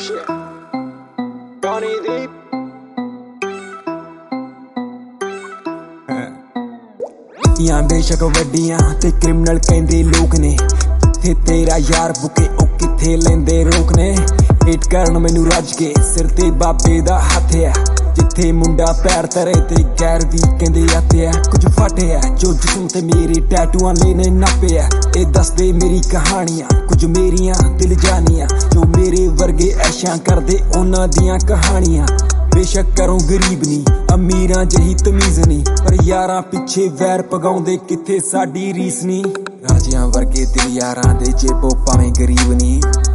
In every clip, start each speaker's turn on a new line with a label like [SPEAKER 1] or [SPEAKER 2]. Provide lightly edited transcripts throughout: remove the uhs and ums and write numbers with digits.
[SPEAKER 1] shit. Johnny Deep.
[SPEAKER 2] या बेशक वड्डियां ते क्रिमिनल कहंदे लोग ने थे तेरा यार बुके ओ किथे लेंदे रोक ने हिट करन मैनू रज के सिर ते बाबे दा हथ है जिथे मुंडा पैर धरे ते गैर भी कहंदे आते है कुछ फटे है जो जिस्म ते मेरे टैटूआं लेने नापे है ए दसदे मेरी कहानियां कुछ मेरियां दिल जानियां जो मेरे वर्गे ऐशां करदे उन्हां दियां कहानियां बेशक करो गरीब नी अमीरां जही तमीज नी पर यारां पिछे वैर पगाउंदे किथे साडी रीस नी राजियां वर्गे दिल यारां दे जेबो भावें गरीब नी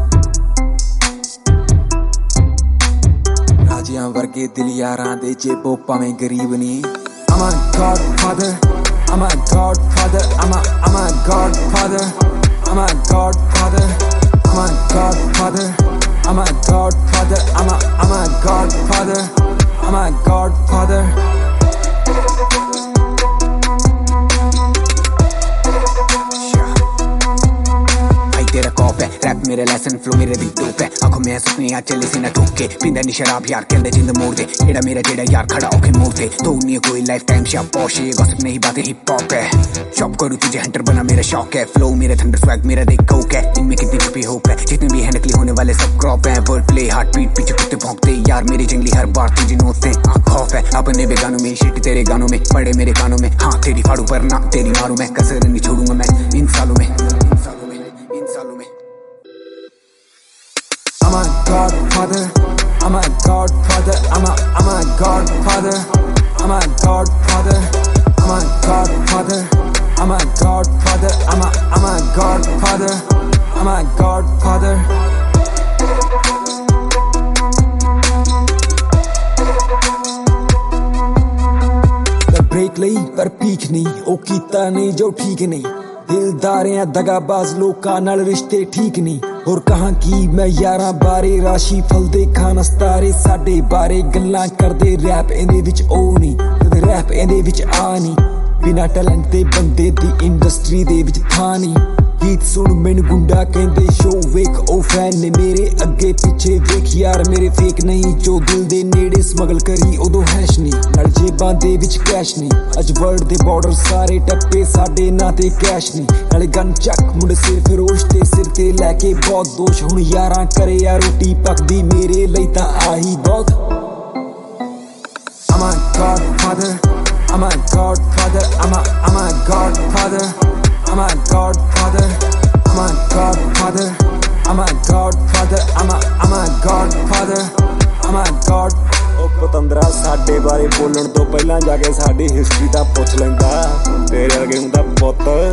[SPEAKER 2] राजियां वर्गे दिल यारां दे जेबो भावें गरीब नी I'm a godfather I'm a godfather I'm a godfather I'm a godfather I'm a godfather I'm a godfather I'm a godfather I'm a godfather तेरा कॉप है रैप मेरे लेसन फ्लो मेरे दी टोप है आंखों में सपने आ चले से ना ठोक के पींदा नहीं शराब यार कहंदे जिंद मोड़ दे एड़ा मेरा जेड़ा यार खड़ा होके मोड़ दे तो नहीं कोई लाइफ टाइम शॉप पॉश ये गॉसिप नहीं बातें हिप हॉप है शॉप करूं तुझे हंटर बना मेरा शौक है फ्लो मेरा थंडर स्वैग मेरा देख कोक है इनमें कितनी छुपी होप है जितने भी है नकली होने वाले सब क्रॉप है वर्ड प्ले हार्ट बीट पीछे कुत्ते भौंकते यार मेरी जंगली हर बार तुझे नोचते खौफ है अपने बेगानों में शिट तेरे गानों में पड़े मेरे कानों में हाँ तेरी फाड़ू पर ना तेरी मारूं मैं कसर नहीं छोड़ूंगा मैं इन सालों में I'm a godfather I'm a godfather I'm a godfather I'm a godfather I'm a godfather I'm a godfather I'm a godfather I'm a godfather break लई पर पीख नहीं ओ कीता नहीं जो ठीक नहीं दिलदारियां दगाबाज लोकां नाल रिश्ते ठीक नहीं और कहां की मैं यारां बारे राशि फल दे खान अस्तारे साडे बारे गल्लां करदे रैप इंदे विच ओ नहीं ते रैप इंदे विच आ नहीं बिना टैलेंट दे बंदे दी इंडस्ट्री दे विच था नहीं गीत सुन मैनू गुंडा कहंदे शो वेख ओ फैन ने मेरे अगे पिछे वेख यार मेरे फेक नहीं जो दिल दे नेड़े स्मगल करी उदों हैश नहीं नाल जेबां दे विच कैश नहीं अज वर्ल्ड दे बॉर्डर सारे टप्पे साडे ना ते कैश नहीं नाले गन चक मुंडे सिर फिरोश ते सिर ते लैके बहुत दोष हुण यारां करे यार रोटी पकदी मेरे लई तां आही बहुत I'm a godfather I'm a godfather I'm a godfather I'm a godfather I'm a godfather I'm a godfather I'm a godfather I'm a god ਉਹ ਪਤੰਦਰਾ ਸਾਡੇ ਬਾਰੇ ਬੋਲਣ ਤੋਂ ਪਹਿਲਾਂ ਜਾ ਕੇ ਸਾਡੀ ਹਿਸਟਰੀ ਦਾ ਪੁੱਛ ਲੈਂਦਾ ਤੇਰੇ ਵਰਗੇ ਹੁੰਦਾ ਪੁੱਤ